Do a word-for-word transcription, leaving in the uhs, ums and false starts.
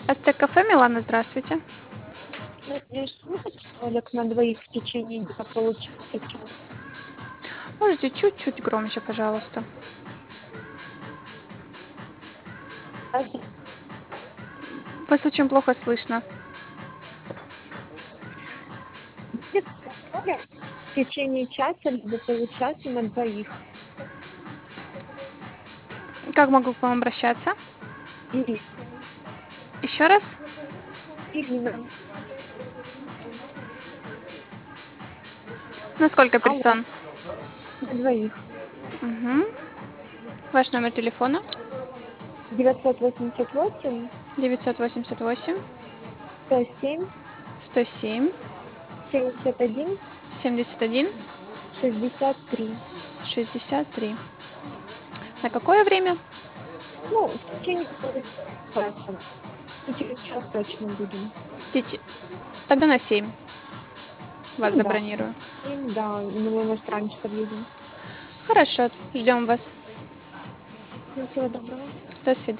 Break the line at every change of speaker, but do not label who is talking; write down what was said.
Астек кафе, Милана, здравствуйте.
Мне столик на двоих в течение дня получится час.
Можете чуть-чуть громче, пожалуйста. Вас очень плохо слышно.
Будет столик в течение часа либо получаса на двоих.
Как могу к вам обращаться?
Ирина.
Еще раз?
Ирина.
На сколько
Алло.
персон?
На двоих.
Угу. Ваш номер телефона?
девятьсот восемьдесят восемь
девятьсот восемьдесят восемь
сто семь
сто семь
семьдесят один
семьдесят один
шестьдесят три.
шестьдесят три. На какое время?
Ну, в течение получаса. И через час точно будем.
Дети. Тогда на семь вас
Ну да.
забронирую.
Им, да, мы, может, раньше подъедем.
Хорошо, ждем вас.
Ну, всего доброго.
До свидания.